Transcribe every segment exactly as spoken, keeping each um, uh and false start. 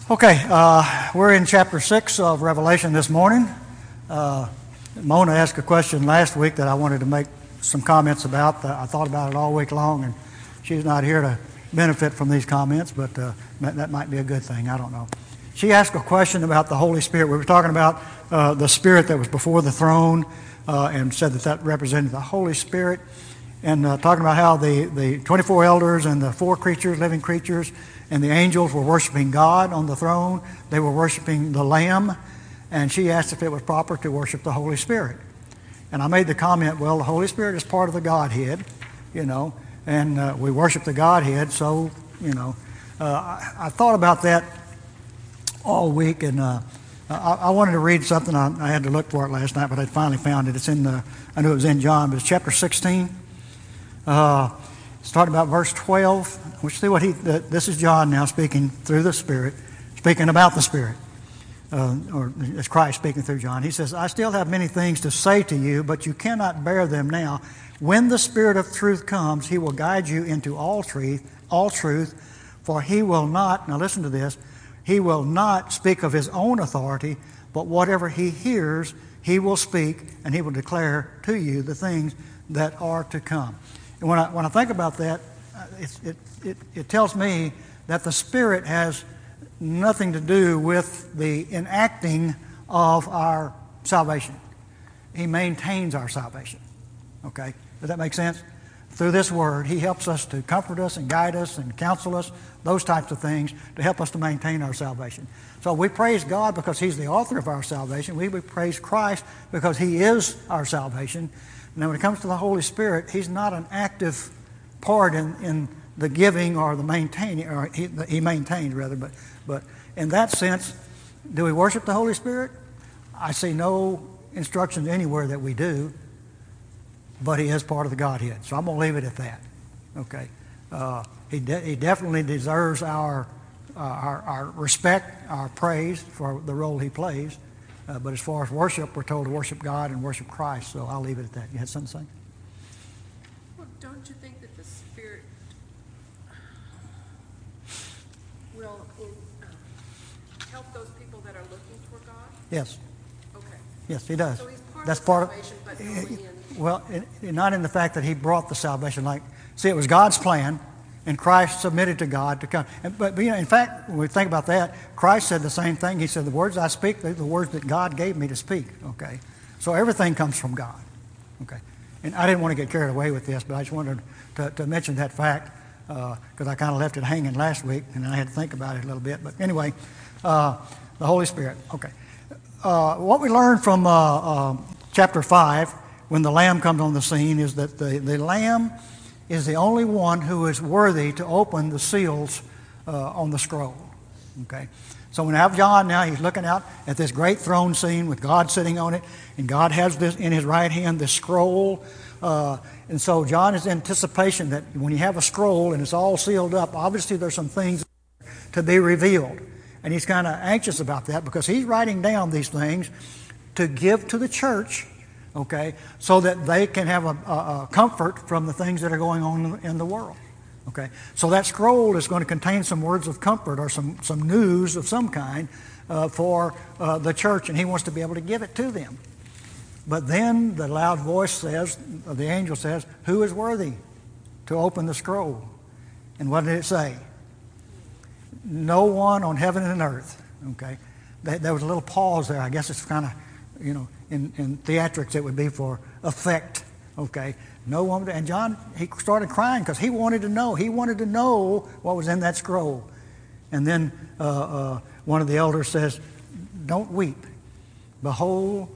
Okay, uh, we're in chapter six of Revelation this morning. Uh, Mona asked a question last week that I wanted to make some comments about. Uh, I thought about it all week long, and she's not here to benefit from these comments, but uh, that, that might be a good thing. I don't know. She asked a question about the Holy Spirit. We were talking about uh, the Spirit that was before the throne uh, and said that that represented the Holy Spirit, and uh, talking about how the, the twenty-four elders and the four creatures, living creatures, and the angels were worshiping God on the throne. They were worshiping the Lamb. And she asked if it was proper to worship the Holy Spirit. And I made the comment, well, the Holy Spirit is part of the Godhead, you know, and uh, we worship the Godhead. So, you know, uh, I, I thought about that all week. And uh, I, I wanted to read something. I, I had to look for it last night, but I finally found it. It's in the, I knew it was in John, but it's chapter sixteen. Uh, Starting about verse twelve, we'll see what he, uh, this is John now speaking through the Spirit, speaking about the Spirit, uh, or it's Christ speaking through John. He says, I still have many things to say to you, but you cannot bear them now. When the Spirit of truth comes, he will guide you into all truth, all truth, for he will not, now listen to this, he will not speak of his own authority, but whatever he hears, he will speak, and he will declare to you the things that are to come. And when I, when I think about that, it, it, it, it tells me that the Spirit has nothing to do with the enacting of our salvation. He maintains our salvation. Okay? Does that make sense? Through this Word, He helps us to comfort us and guide us and counsel us, those types of things, to help us to maintain our salvation. So we praise God because He's the author of our salvation. We, we praise Christ because He is our salvation. Now, when it comes to the Holy Spirit, He's not an active part in, in the giving or the maintaining, or He, he maintains rather, but, but in that sense, do we worship the Holy Spirit? I see no instructions anywhere that we do, but He is part of the Godhead. So I'm going to leave it at that. Okay. Uh, he, de- he definitely deserves our, uh, our, our respect, our praise for the role He plays. Uh, but as far as worship, we're told to worship God and worship Christ, so I'll leave it at that. You had something to say? Well, don't you think that the Spirit will in, uh, help those people that are looking for God? Yes. Okay. Yes, He does. So He's part That's of part salvation, of, but only in... Well, it, it, not in the fact that He brought the salvation. Like, see, it was God's plan, and Christ submitted to God to come. And, but, but, you know, in fact, when we think about that, Christ said the same thing. He said, the words I speak, they're the words that God gave me to speak, okay? So everything comes from God, okay? And I didn't want to get carried away with this, but I just wanted to, to mention that fact because uh, I kind of left it hanging last week, and I had to think about it a little bit. But anyway, uh, the Holy Spirit, okay. Uh, what we learned from uh, uh, chapter five, when the Lamb comes on the scene, is that the, the Lamb is the only one who is worthy to open the seals uh, on the scroll. Okay, so when I have John now, he's looking out at this great throne scene with God sitting on it, and God has this in His right hand, this scroll. Uh, and so John is in anticipation that when you have a scroll and it's all sealed up, obviously there's some things to be revealed. And he's kind of anxious about that because he's writing down these things to give to the church, okay, so that they can have a, a, a comfort from the things that are going on in the world, okay. So that scroll is going to contain some words of comfort or some, some news of some kind uh, for uh, the church, and he wants to be able to give it to them. But then the loud voice says, the angel says, who is worthy to open the scroll? And what did it say? No one on heaven and earth, okay. There was a little pause there. I guess it's kind of, you know, in, in theatrics it would be for effect, okay. No one, and John, he started crying because he wanted to know. He wanted to know what was in that scroll. And then uh, uh, one of the elders says, don't weep. Behold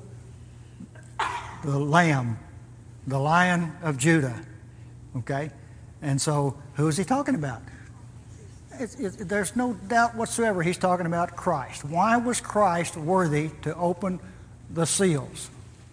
the Lamb, the Lion of Judah, okay. And so who is he talking about? It, it, there's no doubt whatsoever he's talking about Christ. Why was Christ worthy to open the seals?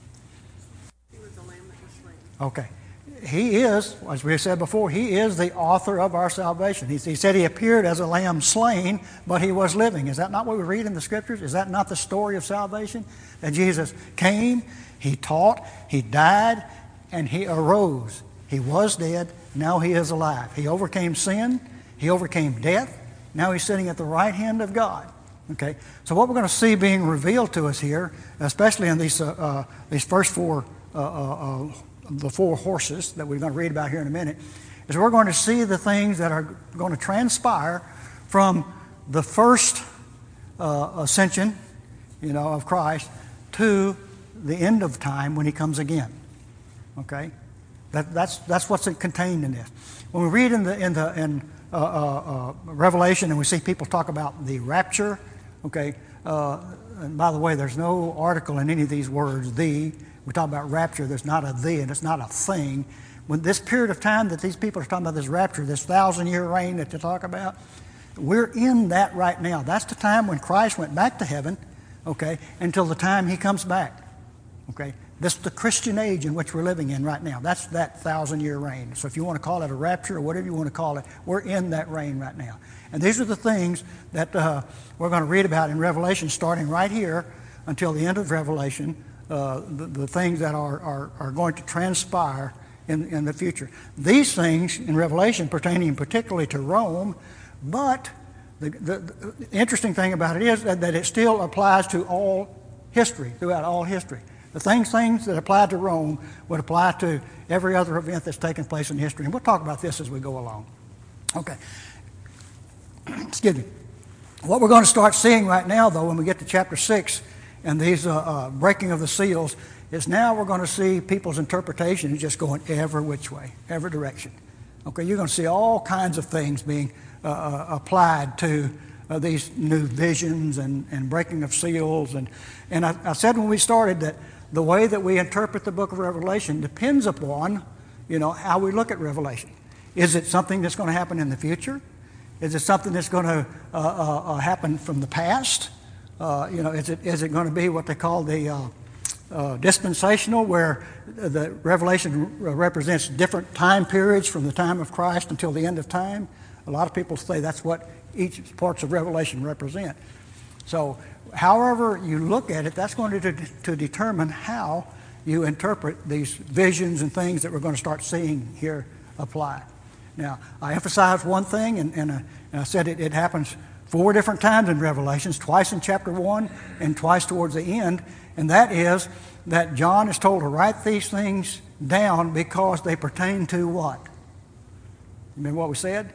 He was the Lamb that was slain. Okay. He is, as we said before, He is the author of our salvation. He, he said He appeared as a lamb slain, but He was living. Is that not what we read in the Scriptures? Is that not the story of salvation? That Jesus came, He taught, He died, and He arose. He was dead, now He is alive. He overcame sin, He overcame death, now He's sitting at the right hand of God. Okay, so what we're going to see being revealed to us here, especially in these uh, uh, these first four, uh, uh, uh, the four horses that we're going to read about here in a minute, is we're going to see the things that are going to transpire from the first uh, ascension, you know, of Christ to the end of time when He comes again. Okay, that, that's that's what's contained in this. When we read in the in the in uh, uh, uh, Revelation and we see people talk about the rapture. Okay, uh, and by the way, there's no article in any of these words, the. We talk about rapture, there's not a the, and it's not a thing. When this period of time that these people are talking about, this rapture, this thousand-year reign that they talk about, we're in that right now. That's the time when Christ went back to heaven, okay, until the time He comes back, okay. This is the Christian age in which we're living in right now. That's that thousand-year reign. So if you want to call it a rapture or whatever you want to call it, we're in that reign right now. And these are the things that uh, we're going to read about in Revelation, starting right here until the end of Revelation, uh, the, the things that are, are, are going to transpire in, in the future. These things in Revelation pertaining particularly to Rome, but the, the, the interesting thing about it is that, that it still applies to all history, throughout all history. The things, things that apply to Rome would apply to every other event that's taken place in history. And we'll talk about this as we go along. Okay. Excuse me. What we're going to start seeing right now, though, when we get to chapter six and these uh, uh, breaking of the seals, is now we're going to see people's interpretation just going every which way, every direction. Okay, you're going to see all kinds of things being uh, uh, applied to uh, these new visions and, and breaking of seals. And, and I, I said when we started that the way that we interpret the book of Revelation depends upon, you know, how we look at Revelation. Is it something that's going to happen in the future? Is it something that's going to uh, uh, uh, happen from the past? Uh, you know, is it is it going to be what they call the uh, uh, dispensational, where the Revelation represents different time periods from the time of Christ until the end of time? A lot of people say that's what each parts of Revelation represent. So however you look at it, that's going to, de- to determine how you interpret these visions and things that we're going to start seeing here apply. Now, I emphasized one thing, and, and, uh, and I said it, it happens four different times in Revelations, twice in chapter one and twice towards the end, and that is that John is told to write these things down because they pertain to what? Remember what we said?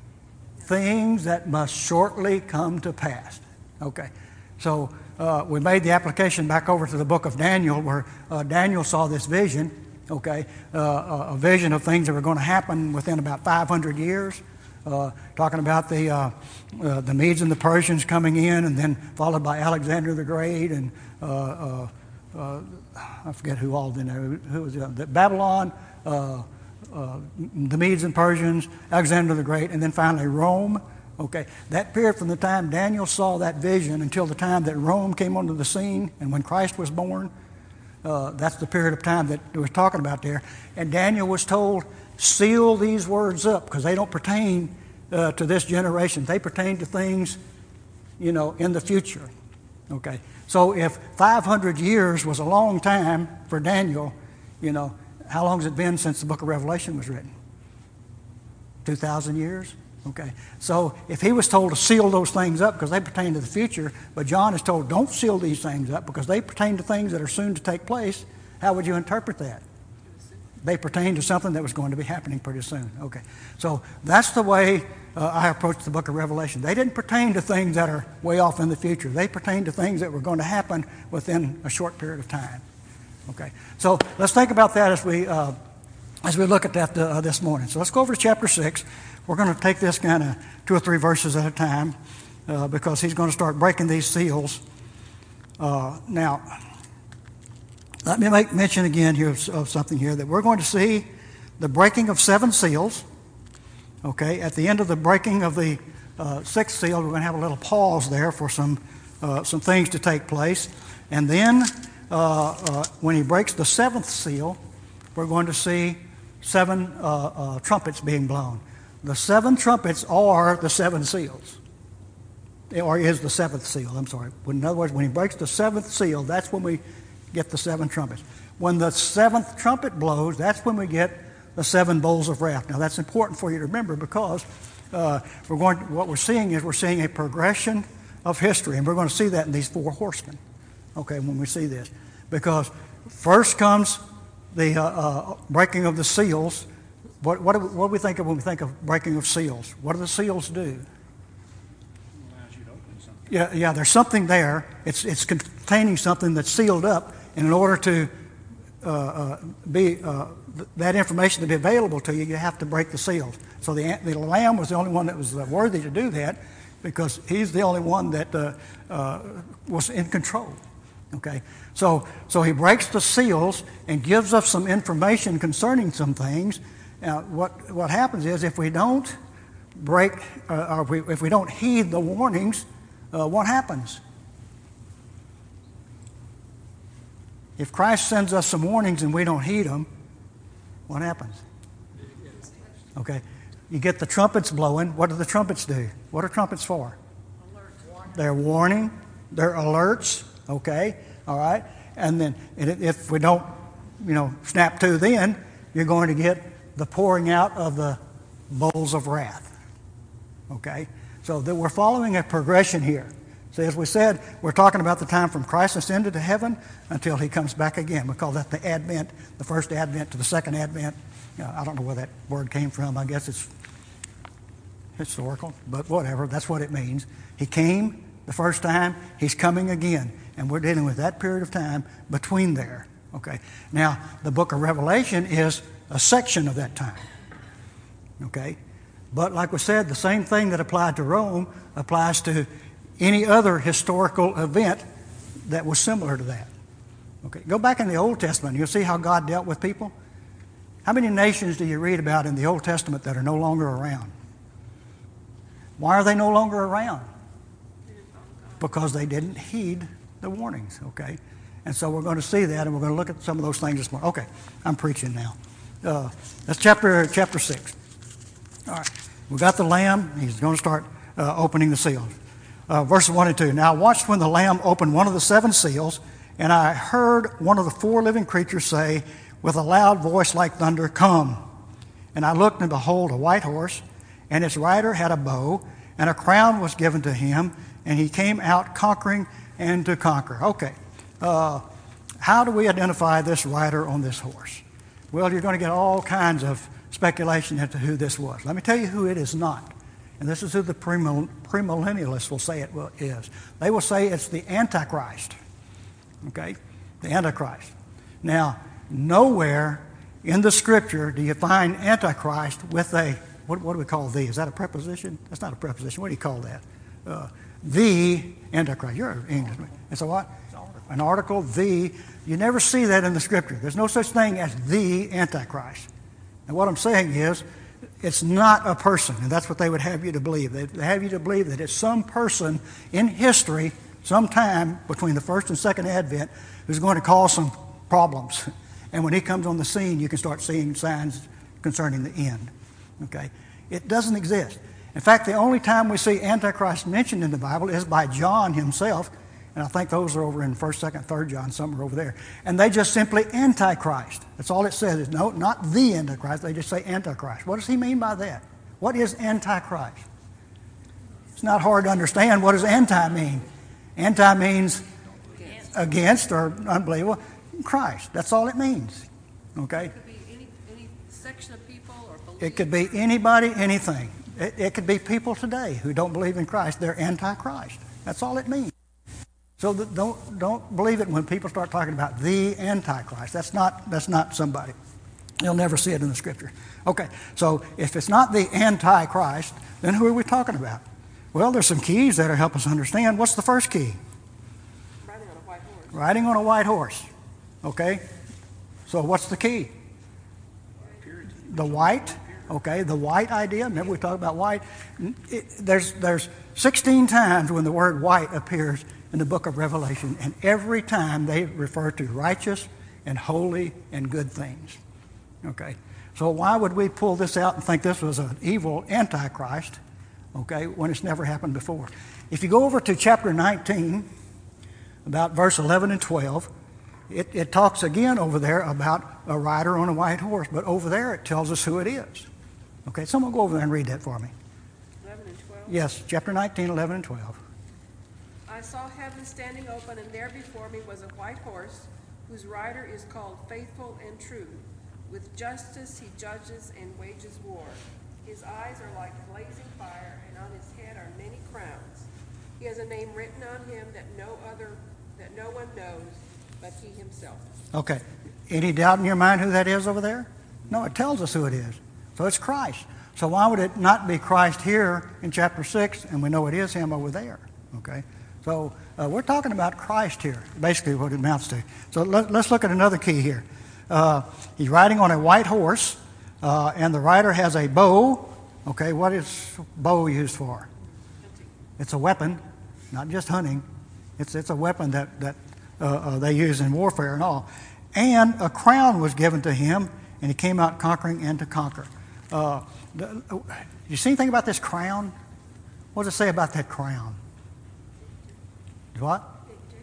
Things that must shortly come to pass. Okay. So uh, we made the application back over to the book of Daniel, where uh, Daniel saw this vision, okay, uh, a vision of things that were going to happen within about five hundred years, uh, talking about the uh, uh, the Medes and the Persians coming in, and then followed by Alexander the Great, and uh, uh, uh, I forget who all in there. Who was it? The Babylon, uh, uh, the Medes and Persians, Alexander the Great, and then finally Rome. Okay, that period from the time Daniel saw that vision until the time that Rome came onto the scene and when Christ was born, uh, that's the period of time that we're talking about there. And Daniel was told, seal these words up because they don't pertain uh, to this generation. They pertain to things, you know, in the future. Okay, so if five hundred years was a long time for Daniel, you know, how long has it been since the book of Revelation was written? two thousand years? Okay, so if he was told to seal those things up because they pertain to the future, but John is told don't seal these things up because they pertain to things that are soon to take place, how would you interpret that? They pertain to something that was going to be happening pretty soon. Okay, so that's the way uh, I approach the book of Revelation. They didn't pertain to things that are way off in the future. They pertain to things that were going to happen within a short period of time. Okay, so let's think about that as we uh, as we look at that uh, this morning. So let's go over to chapter six. We're going to take this kind of two or three verses at a time uh, because he's going to start breaking these seals. Uh, now, let me make mention again here of, of something here that we're going to see the breaking of seven seals. Okay, at the end of the breaking of the uh, sixth seal, we're going to have a little pause there for some uh, some things to take place, and then uh, uh, when he breaks the seventh seal, we're going to see seven uh, uh, trumpets being blown. The seven trumpets are the seven seals, or is the seventh seal, I'm sorry. In other words, when he breaks the seventh seal, that's when we get the seven trumpets. When the seventh trumpet blows, that's when we get the seven bowls of wrath. Now, that's important for you to remember because uh, we're going. what we're seeing is we're seeing a progression of history, and we're going to see that in these four horsemen, okay, when we see this. Because first comes the uh, uh, breaking of the seals. What, what, do we, what do we think of when we think of breaking of seals? What do the seals do? Allows you to open something. Yeah, yeah, there's something there. It's, it's containing something that's sealed up, and in order to uh, uh, be uh, th- that information to be available to you, you have to break the seals. So the, the Lamb was the only one that was uh, worthy to do that, because he's the only one that uh, uh, was in control. Okay, so so he breaks the seals and gives us some information concerning some things. Now, what what happens is if we don't break, uh, or if we, if we don't heed the warnings, uh, what happens? If Christ sends us some warnings and we don't heed them, what happens? Okay, you get the trumpets blowing. What do the trumpets do? What are trumpets for? Alert. They're warning. They're alerts. Okay, all right. And then if we don't, you know, snap to, then you're going to get the pouring out of the bowls of wrath. Okay, so that we're following a progression here. So as we said, we're talking about the time from Christ ascended to heaven until he comes back again. We call that the Advent, the first Advent to the second Advent. You know, I don't know where that word came from. I guess it's historical, but whatever. That's what it means. He came the first time. He's coming again. And we're dealing with that period of time between there. Okay. Now, the book of Revelation is a section of that time. Okay. But like we said, the same thing that applied to Rome applies to any other historical event that was similar to that. Okay. Go back in the Old Testament. You'll see how God dealt with people. How many nations do you read about in the Old Testament that are no longer around? Why are they no longer around? Because they didn't heed the warnings, okay? And so we're going to see that, and we're going to look at some of those things this morning. Okay, I'm preaching now. Uh, that's chapter chapter six. All right, we got the Lamb. He's going to start uh, opening the seals. Uh, verses one and two. Now I watched when the Lamb opened one of the seven seals, and I heard one of the four living creatures say, with a loud voice like thunder, "Come!" And I looked, and behold, a white horse, and its rider had a bow, and a crown was given to him, and he came out conquering and to conquer. Okay, uh, how do we identify this rider on this horse? Well, you're going to get all kinds of speculation as to who this was. Let me tell you who it is not. And this is who the premill- premillennialists will say it is. They will say it's the Antichrist. Okay, the Antichrist. Now, nowhere in the Scripture do you find Antichrist with a, what, what do we call the? Is that a preposition? That's not a preposition. What do you call that? Uh, the Antichrist. You're an Englishman. It's a what? An article, the. You never see that in the Scripture. There's no such thing as the Antichrist. And what I'm saying is, it's not a person, and that's what they would have you to believe. They have you to believe that it's some person in history, sometime between the first and second Advent, who's going to cause some problems. And when he comes on the scene, you can start seeing signs concerning the end. Okay? It doesn't exist. In fact, the only time we see Antichrist mentioned in the Bible is by John himself, and I think those are over in first, second, third John, some are over there. And they just simply Antichrist. That's all it says. Is no, not the Antichrist. They just say Antichrist. What does he mean by that? What is Antichrist? It's not hard to understand. What does anti mean? Anti means against, against or unbelievable. Christ. That's all it means. Okay? It could be any, any section of people or belief. It could be anybody, anything. It, it could be people today who don't believe in Christ. They're anti-Christ. That's all it means. So the, don't don't believe it when people start talking about the Antichrist. That's not that's not somebody. You'll never see it in the Scripture. Okay, so if it's not the Antichrist, then who are we talking about? Well, there's some keys that'll help us understand. What's the first key? Riding on a white horse. Riding on a white horse. Okay, so what's the key? The white. Okay, the white idea. Remember we talked about white. It, there's there's sixteen times when the word white appears in the book of Revelation, and every time they refer to righteous and holy and good things. Okay, so why would we pull this out and think this was an evil Antichrist, okay, when it's never happened before? If you go over to chapter nineteen, about verse eleven and twelve, it, it talks again over there about a rider on a white horse, but over there it tells us who it is. Okay, someone go over there and read that for me. eleven and twelve? Yes, chapter nineteen, eleven and twelve. I saw heaven standing open, and there before me was a white horse, whose rider is called Faithful and True. With justice he judges and wages war. His eyes are like blazing fire, and on his head are many crowns. He has a name written on him that no other, that no one knows but he himself. Okay. Any doubt in your mind who that is over there? No, it tells us who it is. So it's Christ. So why would it not be Christ here in chapter six, and we know it is him over there? Okay. So uh, we're talking about Christ here, basically what it amounts to. So let, let's look at another key here. Uh, he's riding on a white horse, uh, and the rider has a bow. Okay, what is bow used for? It's a weapon, not just hunting. It's it's a weapon that, that uh, uh, they use in warfare and all. And a crown was given to him, and he came out conquering and to conquer. Uh, the, you see anything about this crown? What does it say about that crown? What?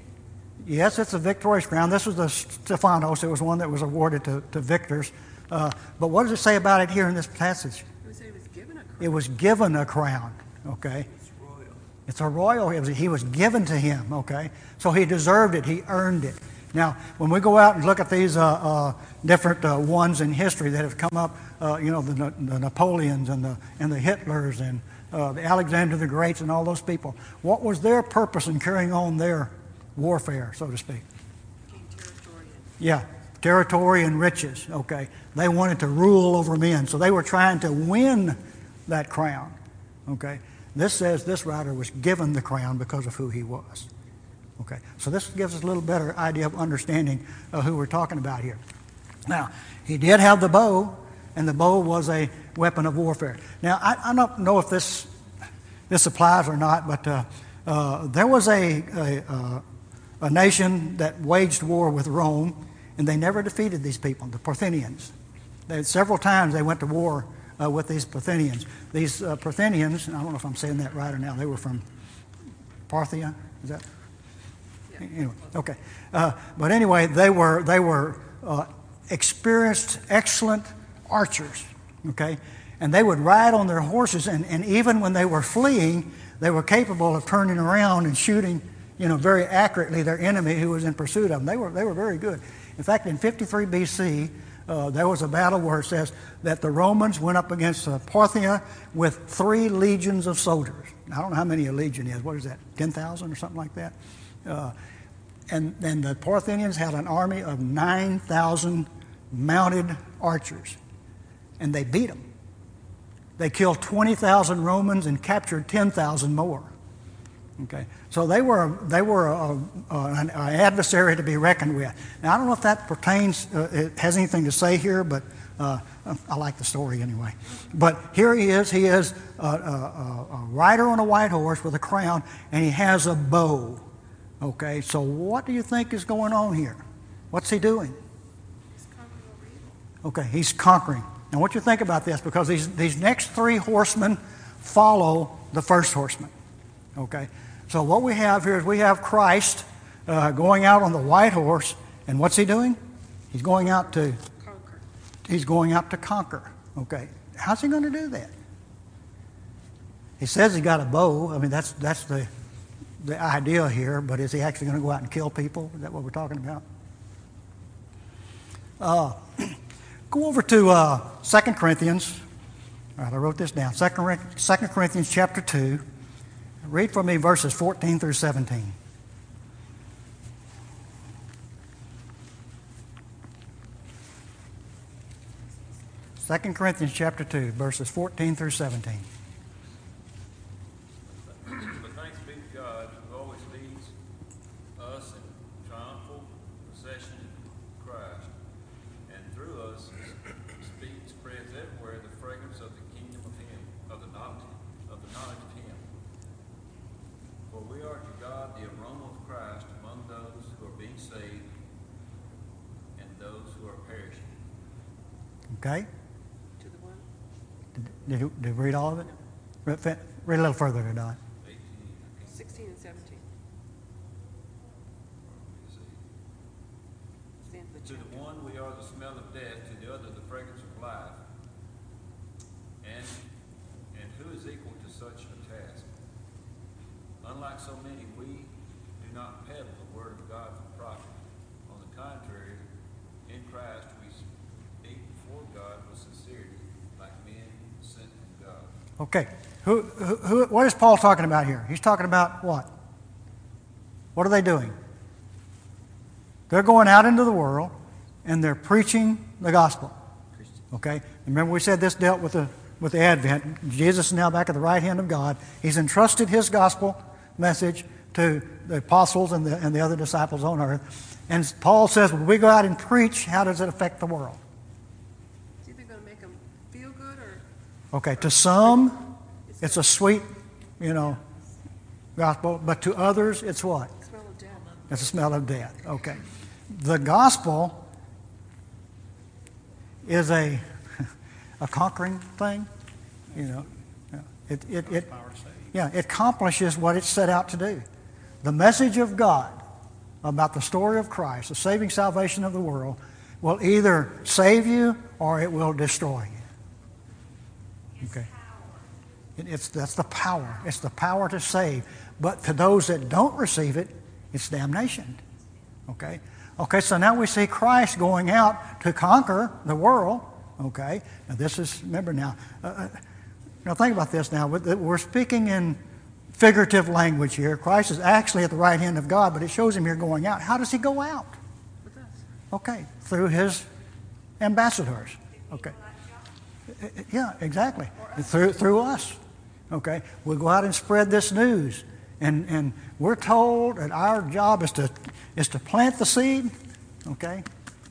Yes, it's a victorious crown. This was the Stephanos. It was one that was awarded to, to victors. Uh, but what does it say about it here in this passage? It was, it was given a crown. It was given a crown, okay? It's royal. It's a royal. It was, he was given to him, okay? So he deserved it. He earned it. Now, when we go out and look at these uh, uh, different uh, ones in history that have come up, uh, you know, the, the Napoleons and the, and the Hitlers and uh, the Alexander the Greats and all those people, what was their purpose in carrying on their warfare, so to speak? King Territorian. Yeah, territory and riches, okay. They wanted to rule over men, so they were trying to win that crown, okay. This says this rider was given the crown because of who he was, okay. So this gives us a little better idea of understanding uh, who we're talking about here. Now, he did have the bow, and the bow was a weapon of warfare. Now, I, I don't know if this this applies or not, but uh, uh, there was a, a, uh, a nation that waged war with Rome, and they never defeated these people, the Parthians. They, several times they went to war uh, with these Parthians. These uh, Parthians, and I don't know if I'm saying that right or now, they were from Parthia, is that? Yeah. Anyway, okay. Uh, but anyway, they were they were uh, experienced, excellent archers, okay? And they would ride on their horses, and, and even when they were fleeing, they were capable of turning around and shooting, you know, very accurately their enemy who was in pursuit of them. They were they were very good. In fact, in fifty-three B C, uh, there was a battle where it says that the Romans went up against uh, Parthia with three legions of soldiers. I don't know how many a legion is. What is that, ten thousand or something like that? Uh, and, and the Parthians had an army of nine thousand mounted archers, and they beat them. They killed twenty thousand Romans and captured ten thousand more. Okay, so they were they were a, a, an, an adversary to be reckoned with. Now, I don't know if that pertains, uh, it has anything to say here, but uh, I like the story anyway. But here he is. He is a, a, a rider on a white horse with a crown, and he has a bow. Okay, so what do you think is going on here? What's he doing? He's conquering over evil. Okay, he's conquering. Now, what you think about this? Because these, these next three horsemen follow the first horseman. Okay, so what we have here is we have Christ uh, going out on the white horse, and what's he doing? He's going out to Conquer. he's going out to conquer. Okay, how's he going to do that? He says he got a bow. I mean, that's that's the the idea here. But is he actually going to go out and kill people? Is that what we're talking about? Uh, go over to uh, Second Corinthians. All right, I wrote this down. Second Corinthians chapter two. Read for me verses fourteen through seventeen. Second Corinthians chapter two, verses fourteen through seventeen. But thanks be to God who always leads us in triumphal procession in Christ, and through us speak spreads everywhere the fragrance of the kingdom of Him, of the knowledge of the knowledge of Him. For we are to God the aroma of Christ among those who are being saved and those who are perishing. Okay? To the one. Did you, did you read all of it? Read, read a little further, Don. eighteen, okay, sixteen and seventeen. let's see. It's the end of the To chapter. the one we are the smell of death, to the other the fragrance of life. And and who is equal to such a task? Unlike so many, we Okay. Who, who, who, what is Paul talking about here? He's talking about what? What are they doing? They're going out into the world and they're preaching the gospel. Okay? Remember we said this dealt with the, with the Advent. Jesus is now back at the right hand of God. He's entrusted his gospel message to the apostles and the, and the other disciples on earth. And Paul says, when we go out and preach, how does it affect the world? It's either going to make them feel good or... Okay, to some, it's a sweet, you know, gospel, but to others, it's what? Smell of death. It's a smell of death. Okay. The gospel is a a conquering thing, you know. It, it, it, yeah, it accomplishes what it's set out to do. The message of God about the story of Christ, the saving salvation of the world, will either save you or it will destroy you. Okay. It, it's, that's the power. It's the power to save. But to those that don't receive it, it's damnation. Okay? Okay, so now we see Christ going out to conquer the world. Okay? Now this is, remember now, uh, now think about this now. We're speaking in figurative language here. Christ is actually at the right hand of God, but it shows him here going out. How does he go out? With us. Okay, through his ambassadors. Okay. Yeah, exactly. Through, through us. Okay, we go out and spread this news. And, and we're told that our job is to, is to plant the seed. Okay?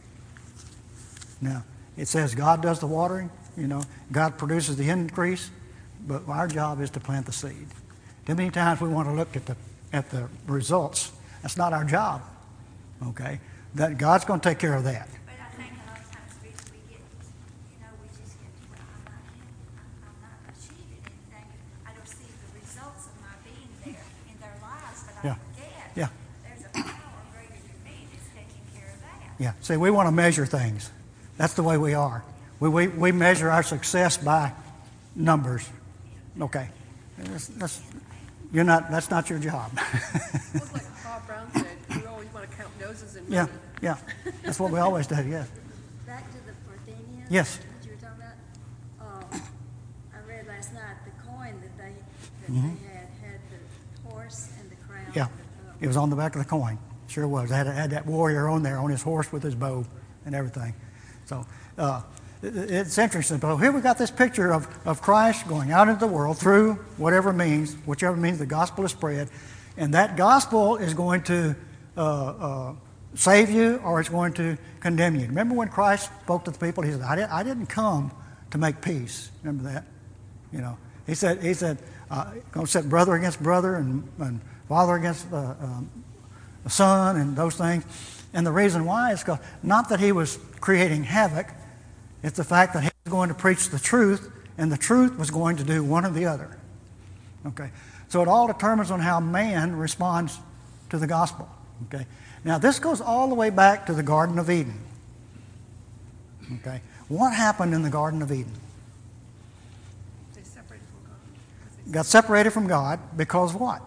Now, it says God does the watering. You know, God produces the increase. But our job is to plant the seed. Too many times we want to look at the, at the results. That's not our job. Okay? That God's going to take care of that. But I think a lot of times we, we get, you know, we just get, well, I'm not, I'm, I'm not achieving anything. I don't see the results of my being there in their lives, but I Yeah. forget. Yeah. There's a power greater than me that's taking care of that. Yeah. See, we want to measure things. That's the way we are. We, we, we measure our success by numbers. Okay. That's, that's, you're not, that's not your job. Looks like Bob Brown said, we always want to count noses and Yeah, money. yeah. That's what we always do, yes. Back to the Parthenians. Yes. That you were talking about. Um, I read last night the coin that they that Mhm. they had had the horse and the crown. Yeah. and the, uh, It was on the back of the coin. Sure was. They had, had that warrior on there on his horse with his bow and everything. So uh, it, it's interesting. But here we got this picture of, of Christ going out into the world through whatever means, whichever means the gospel is spread. And that gospel is going to uh, uh, save you or it's going to condemn you. Remember when Christ spoke to the people? He said, I, did, I didn't come to make peace. Remember that? You know, he said, he said, uh, going to set brother against brother and, and father against uh, um, son and those things. And the reason why is because not that he was creating havoc, it's the fact that he was going to preach the truth, and the truth was going to do one or the other. Okay, so it all determines on how man responds to the gospel. Okay, now this goes all the way back to the Garden of Eden. Okay, what happened in the Garden of Eden? They separated from God. because they Got separated from God because what?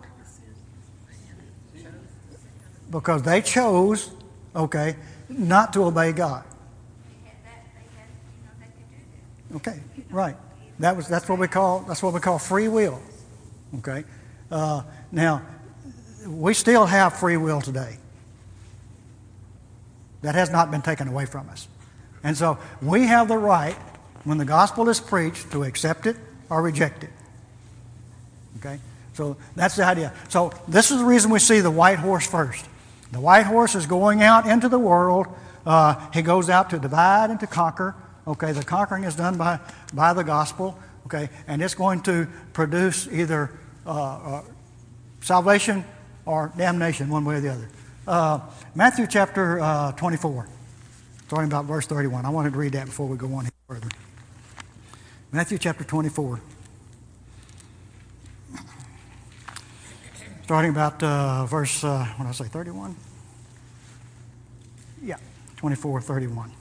Because they chose, okay, not to obey God. They had that, they had, you know, they could do that. Okay, right. That was that's what we call that's what we call free will. Okay. Uh, now, we still have free will today. That has not been taken away from us, and so we have the right, when the gospel is preached, to accept it or reject it. Okay. So that's the idea. So this is the reason we see the white horse first. The white horse is going out into the world. Uh, he goes out to divide and to conquer. Okay, the conquering is done by, by the gospel. Okay, and it's going to produce either uh, uh, salvation or damnation, one way or the other. Uh, Matthew chapter uh, twenty-four, talking about verse thirty-one. I wanted to read that before we go on further. Matthew chapter twenty-four. Starting about uh, verse, uh, what did I say, thirty-one? Yeah, twenty-four, thirty-one.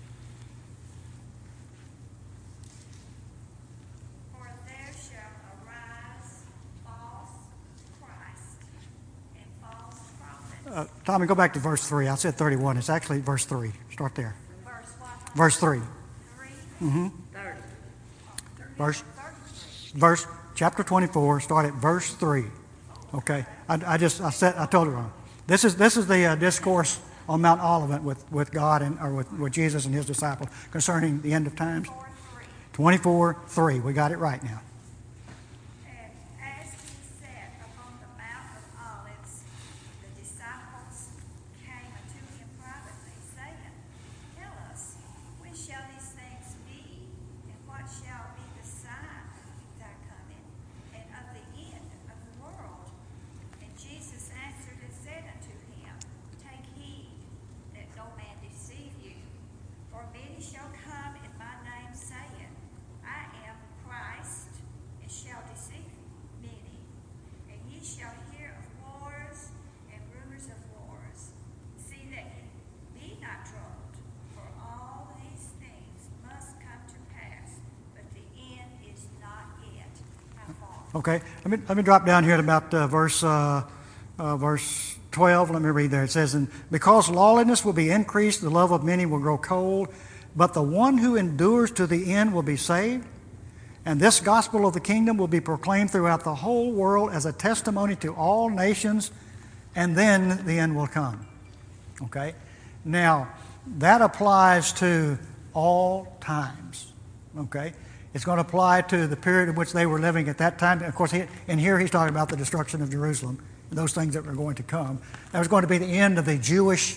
For there shall arise false Christ and false prophets. Uh, Tommy, go back to verse three. I said thirty-one. It's actually verse three. Start there. Verse what? Verse three. Three, Mm-hmm. Thirty. Verse, thirty-three. verse, chapter twenty-four, start at verse three. Okay, I, I just, I said, I told you wrong. This is, this is the uh, discourse on Mount Olivet with, with God and, or with, with Jesus and his disciples concerning the end of times. twenty-four three, we got it right now. And as he sat upon the Mount of Olives, the disciples came unto him privately, saying, Tell us, when shall these things be, and what shall be the sign of thy coming, and of the end of the world? And Jesus answered and said unto him, Take heed that no man deceive you, for many shall come in my name, saying, I am Christ, and shall deceive many. And ye shall hear of wars and rumors of wars. See that ye be not troubled, for all these things must come to pass, but the end is not yet. How far? Okay, let me, let me drop down here at about uh, verse, uh, uh, verse twelve. Let me read there. It says, And because lawlessness will be increased, the love of many will grow cold, but the one who endures to the end will be saved. And this gospel of the kingdom will be proclaimed throughout the whole world as a testimony to all nations, and then the end will come. Okay? Now, that applies to all times. Okay? It's going to apply to the period in which they were living at that time. Of course, he, and here he's talking about the destruction of Jerusalem, those things that were going to come. That was going to be the end of the Jewish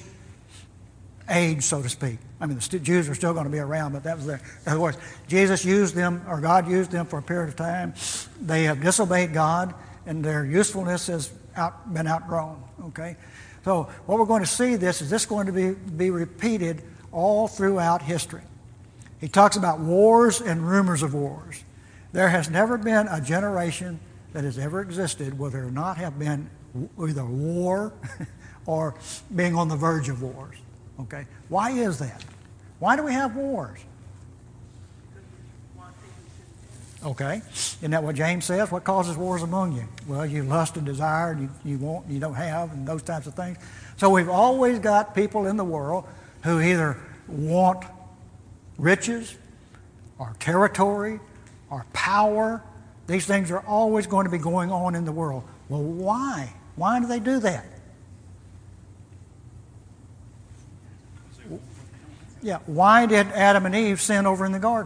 age, so to speak. I mean, the st- Jews are still going to be around, but that was their, in other words, Jesus used them, or God used them for a period of time. They have disobeyed God, and their usefulness has out, been outgrown, okay? So what we're going to see this, is this going to be, be repeated all throughout history. He talks about wars and rumors of wars. There has never been a generation that has ever existed where there not have been either war or being on the verge of wars. Okay? Why is that? Why do we have wars? Okay? Isn't that what James says? What causes wars among you? Well, you lust and desire, and you, you want and you don't have, and those types of things. So we've always got people in the world who either want riches or territory or power. These things are always going to be going on in the world. Well, why? Why do they do that? Yeah, why did Adam and Eve sin over in the garden?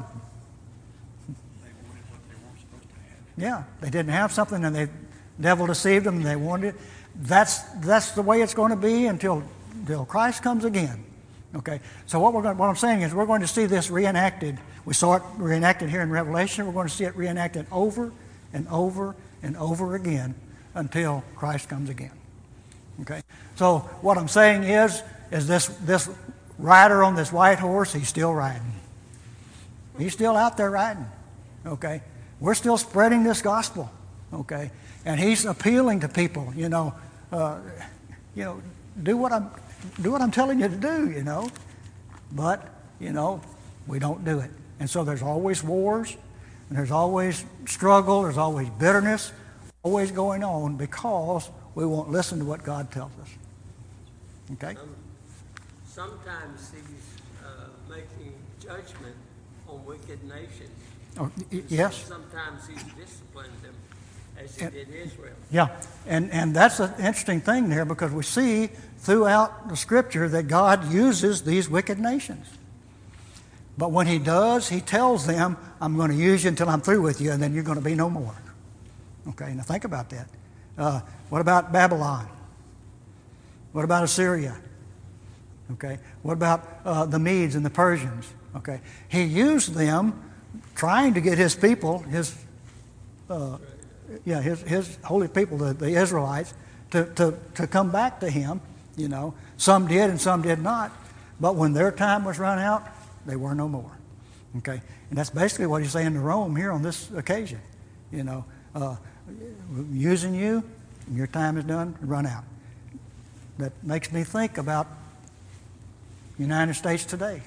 They wanted what they weren't supposed to have. Yeah, they didn't have something, and the devil deceived them, and they wanted it. That's that's the way it's going to be until until Christ comes again. Okay, so what we're going, what I'm saying is we're going to see this reenacted. We saw it reenacted here in Revelation. We're going to see it reenacted over and over and over again until Christ comes again. Okay, so what I'm saying is is this this. rider on this white horse, he's still riding. He's still out there riding. Okay? We're still spreading this gospel. Okay? And he's appealing to people, you know, uh, you know, do what I'm do what I'm telling you to do, you know. But, you know, we don't do it. And so there's always wars, and there's always struggle, there's always bitterness, always going on because we won't listen to what God tells us. Okay? Um, sometimes he's uh, making judgment on wicked nations. Oh, y- yes. Sometimes he's disciplined them as he did Israel. Yeah, and, and that's an interesting thing there because we see throughout the Scripture that God uses these wicked nations. But when he does, he tells them, I'm going to use you until I'm through with you, and then you're going to be no more. Okay, now think about that. Uh, what about Babylon? What about Assyria? Okay, what about uh, the Medes and the Persians? Okay, he used them trying to get his people, his uh, yeah, his his holy people, the, the Israelites, to, to, to come back to him. You know, some did and some did not. But when their time was run out, they were no more. Okay, and that's basically what he's saying to Rome here on this occasion. You know, uh, using you, and your time is done, run out. That makes me think about the United States today.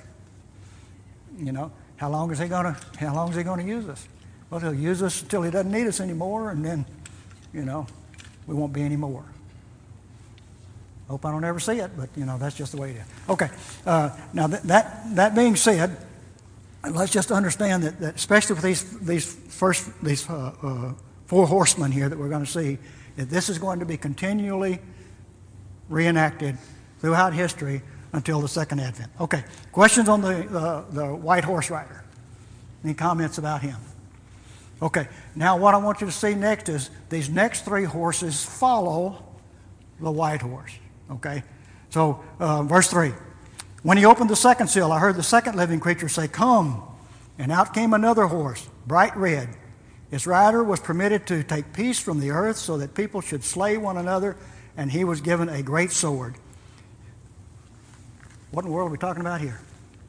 You know, how long is he going to? How long is he going to use us? Well, he'll use us until he doesn't need us anymore, and then, you know, we won't be any more. Hope I don't ever see it, but you know that's just the way it is. Okay. Uh, now th- that that being said, And let's just understand that, that especially with these these first these uh, uh, four horsemen here that we're going to see, that this is going to be continually reenacted throughout history until the second advent. Okay, questions on the uh, the white horse rider? Any comments about him? Okay, now what I want you to see next is these next three horses follow the white horse. Okay, so uh, verse three. When he opened the second seal, I heard the second living creature say, "Come." And out came another horse, bright red. Its rider was permitted to take peace from the earth so that people should slay one another, and he was given a great sword. What in the world are we talking about here?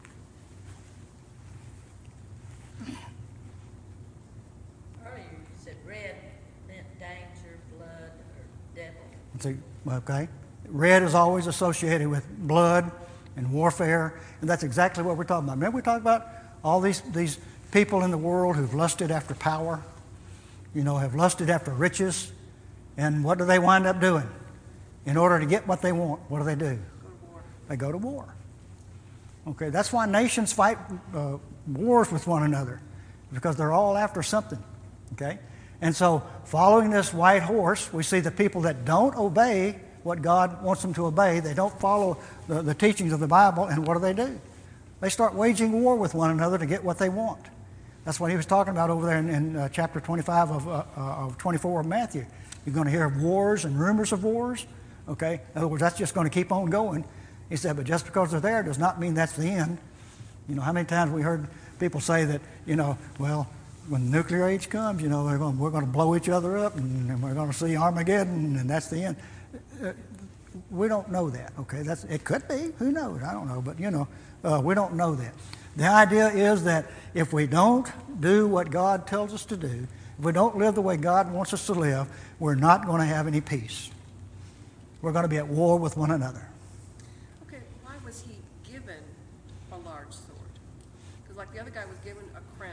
Earlier you said red meant danger, blood, or devil. See, okay. Red is always associated with blood and warfare, and that's exactly what we're talking about. Remember we talked about all these, these people in the world who've lusted after power, you know, have lusted after riches, and what do they wind up doing? In order to get what they want, what do they do? Go to war. They go to war. Okay, that's why nations fight uh, wars with one another, because they're all after something. Okay, and so following this white horse, we see the people that don't obey what God wants them to obey. They don't follow the, the teachings of the Bible, and what do they do? They start waging war with one another to get what they want. That's what he was talking about over there in, in uh, chapter twenty-five of, uh, uh, of twenty-four of Matthew. You're going to hear of wars and rumors of wars. Okay, in other words, that's just going to keep on going. He said, but just because they're there does not mean that's the end. You know, how many times we heard people say that, you know, well, when the nuclear age comes, you know, they're going, we're going to blow each other up, and, and we're going to see Armageddon, and that's the end. Uh, we don't know that, okay? That's, it could be. Who knows? I don't know. But, you know, uh, we don't know that. The idea is that if we don't do what God tells us to do, if we don't live the way God wants us to live, we're not going to have any peace. We're going to be at war with one another. Okay, why was he given a large sword? Because like the other guy was given a crown.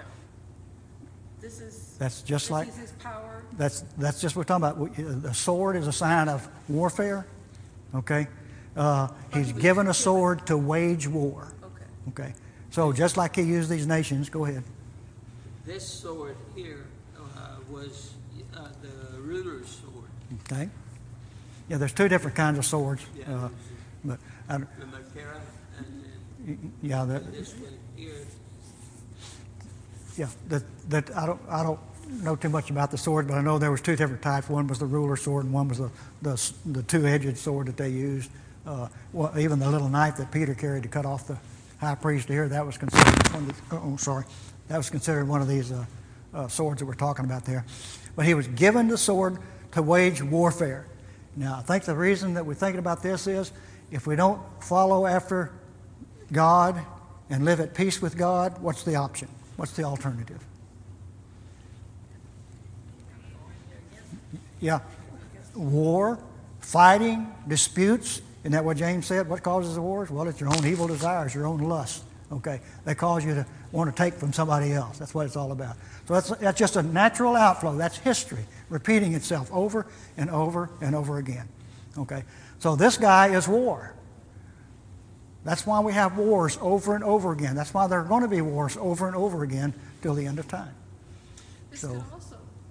This is That's just this like is his power. that's that's just what we're talking about. We- The sword is a sign of warfare. Okay, uh, he's given a sword to wage war. Okay. Okay, so just like he used these nations, go ahead. This sword here uh, was uh, the ruler's sword. Okay, yeah, there's two different kinds of swords, Yeah, uh, but I, the Macara, and then yeah, the, this one here. yeah, that that I don't I don't know too much about the sword, but I know there was two different types. One was the ruler's sword, and one was the the, the two-edged sword that they used. Uh, well, even the little knife that Peter carried to cut off the high priest ear, that was considered one of the, oh, sorry, that was considered one of these uh, uh, swords that we're talking about there. But he was given the sword to wage warfare. Now, I think the reason that we're thinking about this is if we don't follow after God and live at peace with God, what's the option? What's the alternative? Yeah, war, fighting, disputes. Isn't that what James said? What causes the wars? Well, it's your own evil desires, your own lust. Okay, they cause you to want to take from somebody else. That's what it's all about. So that's that's just a natural outflow. That's history repeating itself over and over and over again. Okay, so this guy is war. That's why we have wars over and over again. That's why there are going to be wars over and over again till the end of time. This So- could also.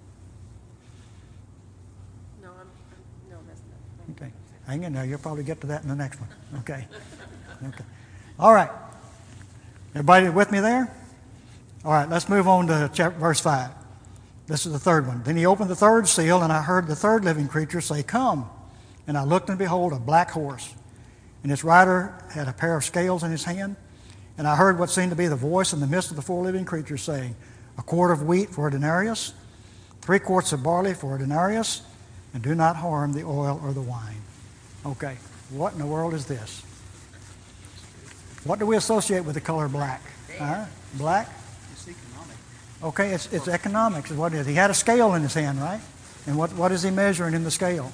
No, I'm, I'm no, that's not. Okay, hang in there. You'll probably get to that in the next one. Okay, okay. All right. Everybody with me there? All right, let's move on to chapter, verse five. This is the third one. Then he opened the third seal, and I heard the third living creature say, "Come." And I looked, and behold, a black horse. And its rider had a pair of scales in his hand. And I heard what seemed to be the voice in the midst of the four living creatures saying, "A quart of wheat for a denarius, three quarts of barley for a denarius, and do not harm the oil or the wine." Okay, what in the world is this? What do we associate with the color black? Huh? Black? It's economic. Okay, it's, it's economics is what it is. He had a scale in his hand, right? And what, what is he measuring in the scale?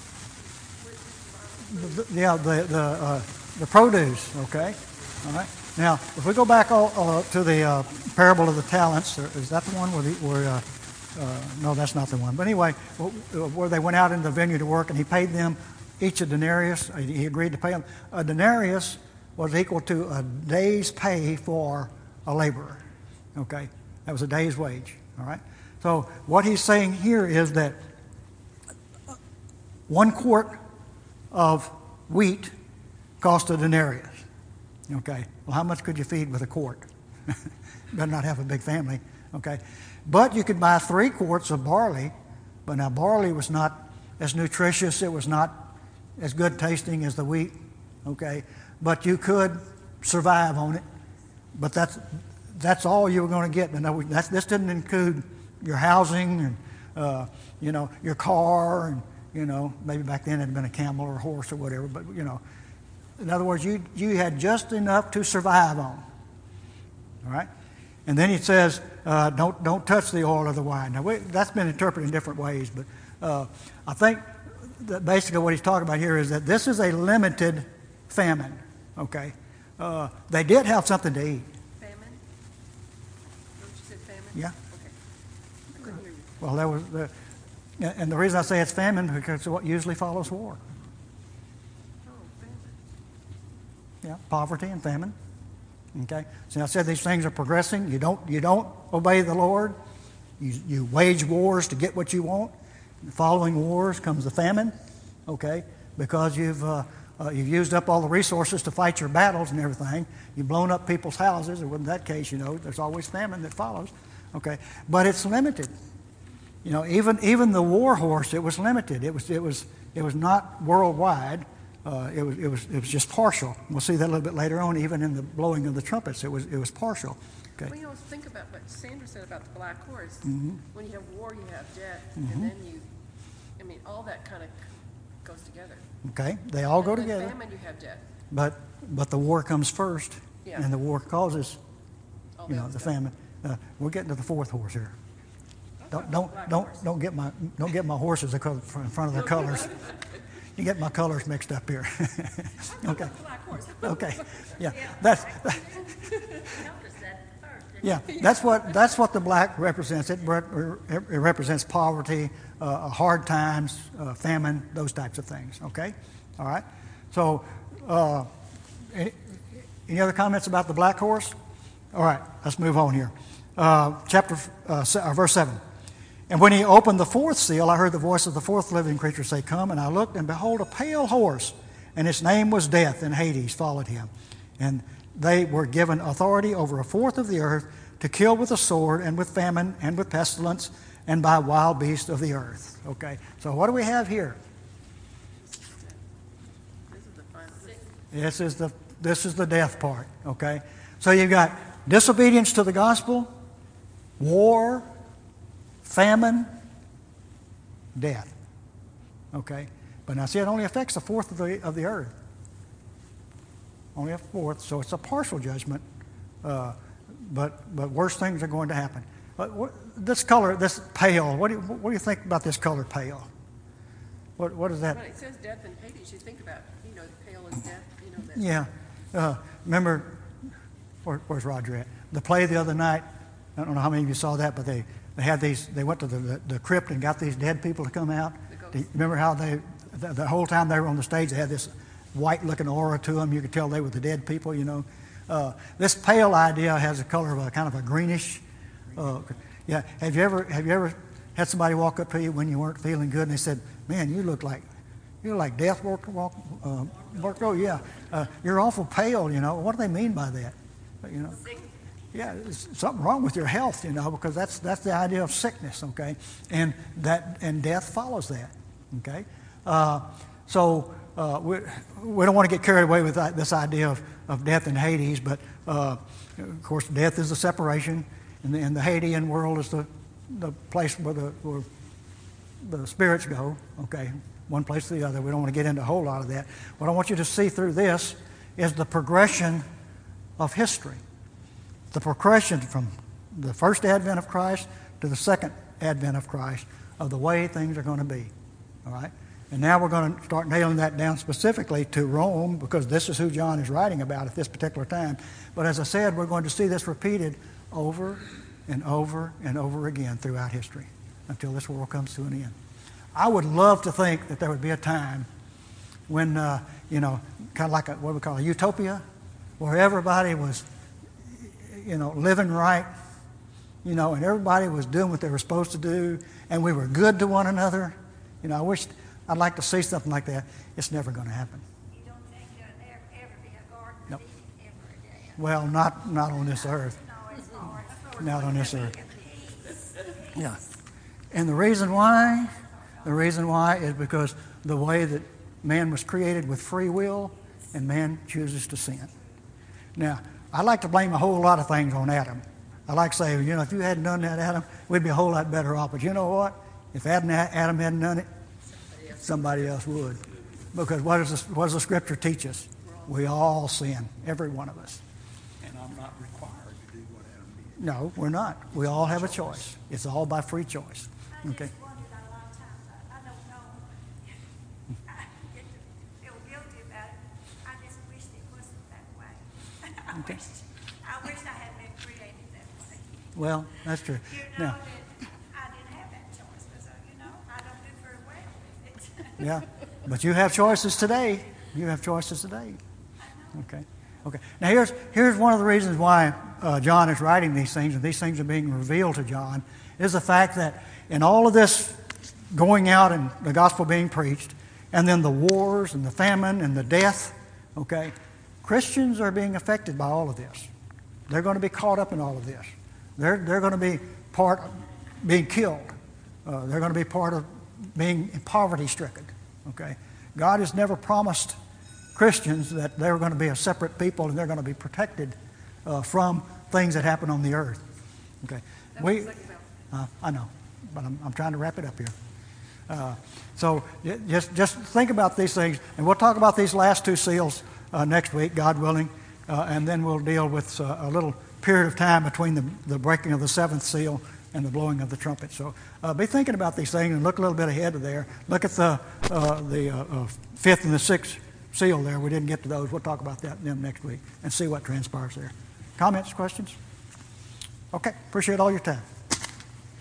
The, the, yeah, the the, uh, the produce, okay? All right. Now, if we go back all, uh, to the uh, parable of the talents, is that the one where, the, where uh, uh, no, that's not the one. But anyway, where they went out into the vineyard to work, and he paid them each a denarius. He agreed to pay them. A denarius was equal to a day's pay for a laborer. Okay? That was a day's wage. All right? So what he's saying here is that one quart of wheat cost a denarius. Okay? Well, how much could you feed with a quart? Better not have a big family. Okay? But you could buy three quarts of barley, but now barley was not as nutritious. It was not as good tasting as the wheat. Okay? But you could survive on it. But that's that's all you were going to get. And that's, this didn't include your housing and uh, you know, your car, and you know, maybe back then it had been a camel or a horse or whatever. But you know, in other words, you you had just enough to survive on. All right. And then he says, uh, don't don't touch the oil or the wine. Now we, that's been interpreted in different ways, but uh, I think that basically what he's talking about here is that this is a limited famine. Okay. Uh, they did have something to eat. Famine? Don't you say famine? Yeah. Okay. I couldn't hear you. Well, that was the, and the reason I say it's famine because it's what usually follows war. Oh, famine. Yeah, poverty and famine. Okay. So I said these things are progressing. You don't you don't obey the Lord. You you wage wars to get what you want. Following wars comes the famine. Okay, because you've uh, uh, you've used up all the resources to fight your battles and everything. You've blown up people's houses, or in that case, you know, there's always famine that follows. Okay, but it's limited. You know, even even the war horse, it was limited. It was it was it was not worldwide. Uh, it was it was it was just partial. We'll see that a little bit later on. Even in the blowing of the trumpets, it was it was partial. Okay. Well, you know, think about what Sandra said about the black horse. Mm-hmm. When you have war, you have death, Mm-hmm. and then you, I mean, all that kind of goes together. Okay, they all go And together. then famine, you have death. But but the war comes first, Yeah. and the war causes, All you that know, the stuff. famine. Uh, we're getting to the fourth horse here. Don't don't Black don't horse. don't get my don't get my horses in front of their colors. You get my colors mixed up here. Okay. Black horse. Okay. Yeah. That's Notice that first. didn't yeah. That's what that's what the black represents. It, re- it represents poverty, uh, hard times, uh, famine, those types of things. Okay. All right. So, uh, any, any other comments about the black horse? All right. Let's move on here. Uh, chapter uh, se- uh, verse seven. And when he opened the fourth seal, I heard the voice of the fourth living creature say, "Come." And I looked, and behold, a pale horse, and its name was Death, and Hades followed him. And they were given authority over a fourth of the earth to kill with the sword, and with famine, and with pestilence, and by wild beasts of the earth. Okay, so what do we have here? This is the final. This is the this is the death part. Okay, so you've got disobedience to the gospel, war, famine, death. Okay, but now see, it only affects a fourth of the of the earth. Only a fourth, so it's a partial judgment. Uh, but but worse things are going to happen. But what, this color, this pale. What do you, what do you think about this color, pale? What what is that? When it says death and Hades, you think about, you know, pale as death, you know, that. Yeah. Uh, remember, where, where's Roger at? The play the other night. I don't know how many of you saw that, but they, they had these. They went to the, the, the crypt and got these dead people to come out. The ghosts. Do you remember how they the, the whole time they were on the stage, they had this white-looking aura to them. You could tell they were the dead people. You know, uh, this pale idea has a color of a kind of a greenish. Uh, yeah. Have you ever have you ever had somebody walk up to you when you weren't feeling good and they said, "Man, you look like you look like death walk walk uh, walk oh yeah, uh, you're awful pale." You know, what do they mean by that? You know. Yeah, there's something wrong with your health, you know, because that's that's the idea of sickness, okay, and that and death follows that, okay. Uh, so uh, we we don't want to get carried away with that, this idea of, of death and Hades, but uh, of course, death is the separation, and the, and the Hadean world is the the place where the where the spirits go, okay, one place to the other. We don't want to get into a whole lot of that. What I want you to see through this is the progression of history. The progression from the first advent of Christ to the second advent of Christ of the way things are going to be. All right? And now we're going to start nailing that down specifically to Rome, because this is who John is writing about at this particular time. But as I said, we're going to see this repeated over and over and over again throughout history until this world comes to an end. I would love to think that there would be a time when, uh, you know, kind of like a, what we call a utopia, where everybody was, you know, living right, you know, and everybody was doing what they were supposed to do, and we were good to one another. You know, I wish, I'd like to see something like that. It's never going to happen. You don't think there'll ever, ever be a garden Nope. of Eden ever again? Well, not, not on this earth. No, it's hard. Not on this earth. Peace. Yeah. And the reason why, the reason why is because the way that man was created with free will, and man chooses to sin. Now, I like to blame a whole lot of things on Adam. I like to say, you know, if you hadn't done that, Adam, we'd be a whole lot better off. But you know what? If Adam, Adam hadn't done it, somebody else would. Because what does, the, what does the Scripture teach us? We all sin, every one of us. And I'm not required to do what Adam did. No, we're not. We all have a choice. It's all by free choice. I Okay. just wondered a lot of times, I, I don't know. I get to feel guilty about it. I just wished it wasn't that way. I Okay. wish, I wish I had been created that way. Well, that's true. You know Now, that I didn't have that choice, because, you know, I don't do very well with it. yeah, but you have choices today. You have choices today. Okay. Okay. Now here's here's one of the reasons why uh, John is writing these things, and these things are being revealed to John, is the fact that in all of this going out and the gospel being preached, and then the wars and the famine and the death, okay, Christians are being affected by all of this. They're going to be caught up in all of this. They're they're going to be part of being killed. Uh, they're going to be part of being poverty stricken. Okay, God has never promised Christians that they're going to be a separate people and they're going to be protected uh, from things that happen on the earth. Okay, we. Uh, I know, but I'm, I'm trying to wrap it up here. Uh, so j- just just think about these things, and we'll talk about these last two seals uh, next week, God willing, uh, and then we'll deal with uh, a little period of time between the, the breaking of the seventh seal and the blowing of the trumpet. So uh, be thinking about these things and look a little bit ahead of there. Look at the uh, the uh, uh, fifth and the sixth seal there. We didn't get to those. We'll talk about that them next week and see what transpires there. Comments, questions? Okay, appreciate all your time.